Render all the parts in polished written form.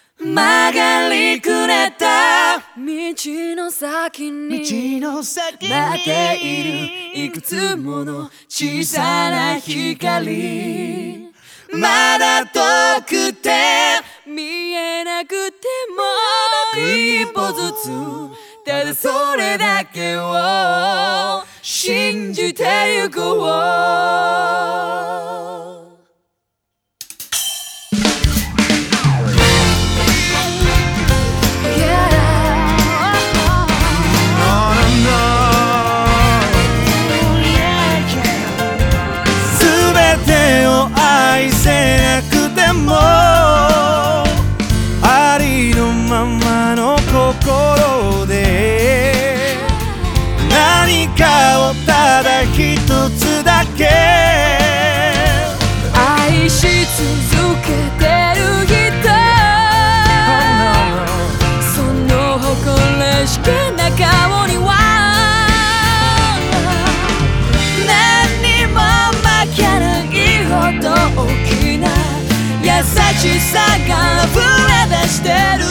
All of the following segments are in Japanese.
曲がりくれた道の先に待っているいくつもの小さな光、まだ遠くて見えなくても一歩ずつただそれだけを信じてゆこう。 愛せなくてもありのままの心で何かをただ一つだけ愛し続けてる人、その誇らしげな顔には何にも負けないほど大きな優しさが溢れ出してる、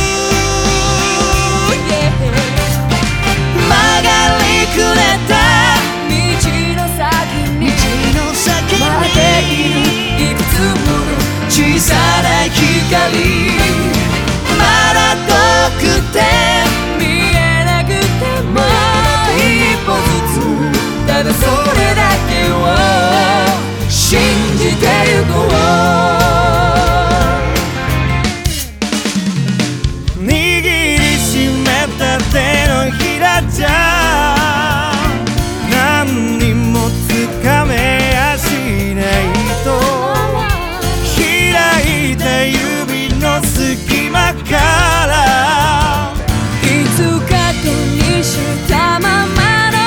曲がりくれた道の先に待っているいくつもの小さな光、まだ遠くて見えなくても一歩ずつただそれだけを信じてゆこう。 握りしめた手のひらじゃ何にもつかめやしないと開いた指の隙間からいつか手にしたまま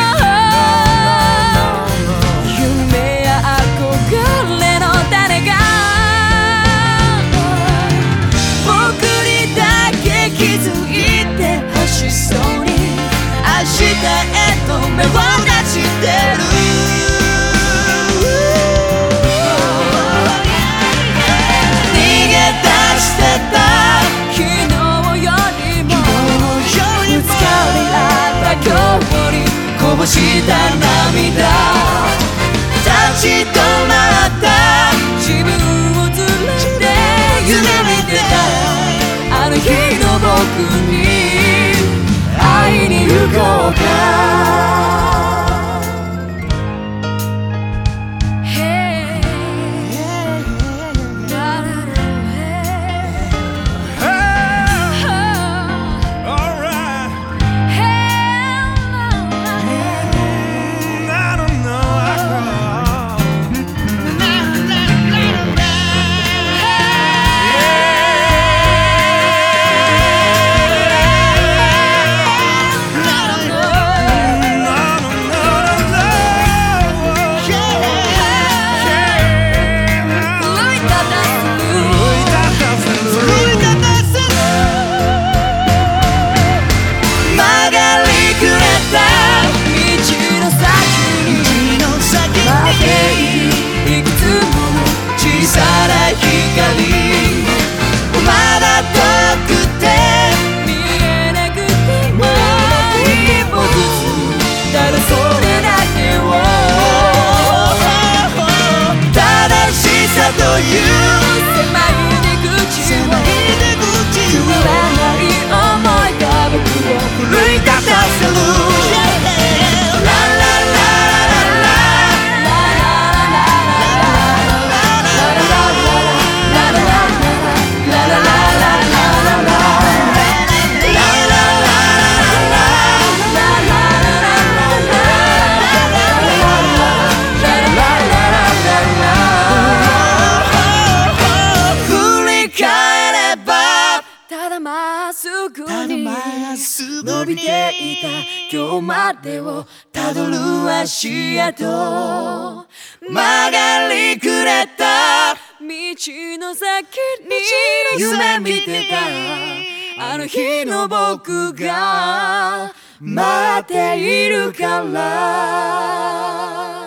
明日へと目を出してる、逃げ出してた昨日よりもぶつかり合った今日にこぼした涙、立ち止まった自分を連れて夢見てたあの日の僕に会いに行こうか。まだ遠くて見えなくても一歩ずつただそれだけを正しさという狭い出口をくらない思いが僕を奮い立たせる、伸びていた今日までをたどる足跡、曲がりくれた道の先に夢見てたあの日の僕が待っているから。